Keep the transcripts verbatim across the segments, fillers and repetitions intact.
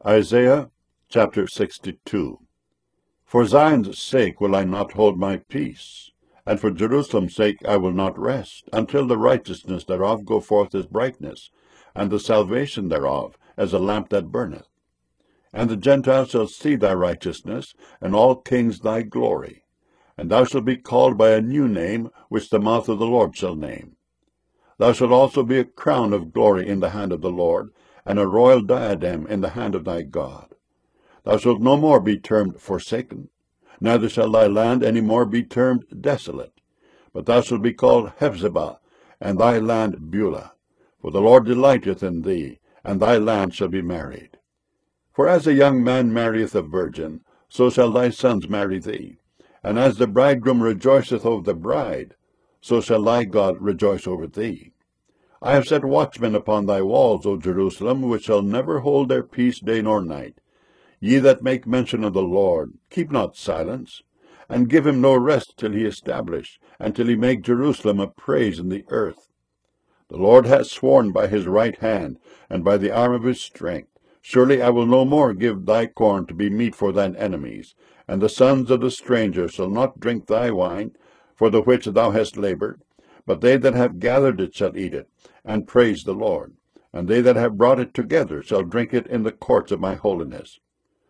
Isaiah chapter sixty-two. For Zion's sake will I not hold my peace, and for Jerusalem's sake I will not rest, until the righteousness thereof go forth as brightness, and the salvation thereof as a lamp that burneth. And the Gentiles shall see thy righteousness, and all kings thy glory. And thou shalt be called by a new name, which the mouth of the Lord shall name. Thou shalt also be a crown of glory in the hand of the Lord, and a royal diadem in the hand of thy God. Thou shalt no more be termed forsaken, neither shall thy land any more be termed desolate. But thou shalt be called Hephzibah, and thy land Beulah. For the Lord delighteth in thee, and thy land shall be married. For as a young man marrieth a virgin, so shall thy sons marry thee. And as the bridegroom rejoiceth over the bride, so shall thy God rejoice over thee. I have set watchmen upon thy walls, O Jerusalem, which shall never hold their peace day nor night. Ye that make mention of the Lord, keep not silence, and give him no rest till he establish, and till he make Jerusalem a praise in the earth. The Lord hath sworn by his right hand, and by the arm of his strength, surely I will no more give thy corn to be meat for thine enemies, and the sons of the stranger shall not drink thy wine, for the which thou hast labored, but they that have gathered it shall eat it, and praise the Lord. And they that have brought it together shall drink it in the courts of my holiness.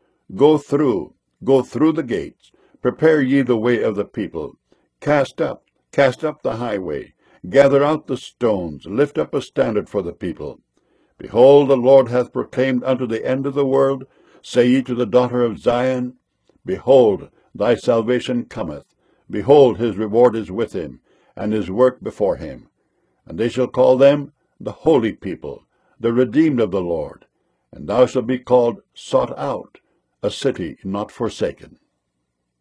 Go through, go through the gates, prepare ye the way of the people. Cast up, cast up the highway, gather out the stones, lift up a standard for the people. Behold, the Lord hath proclaimed unto the end of the world, say ye to the daughter of Zion, Behold, thy salvation cometh. Behold, his reward is with him, and his work before him. And they shall call them the holy people, the redeemed of the Lord. And thou shalt be called sought out, a city not forsaken.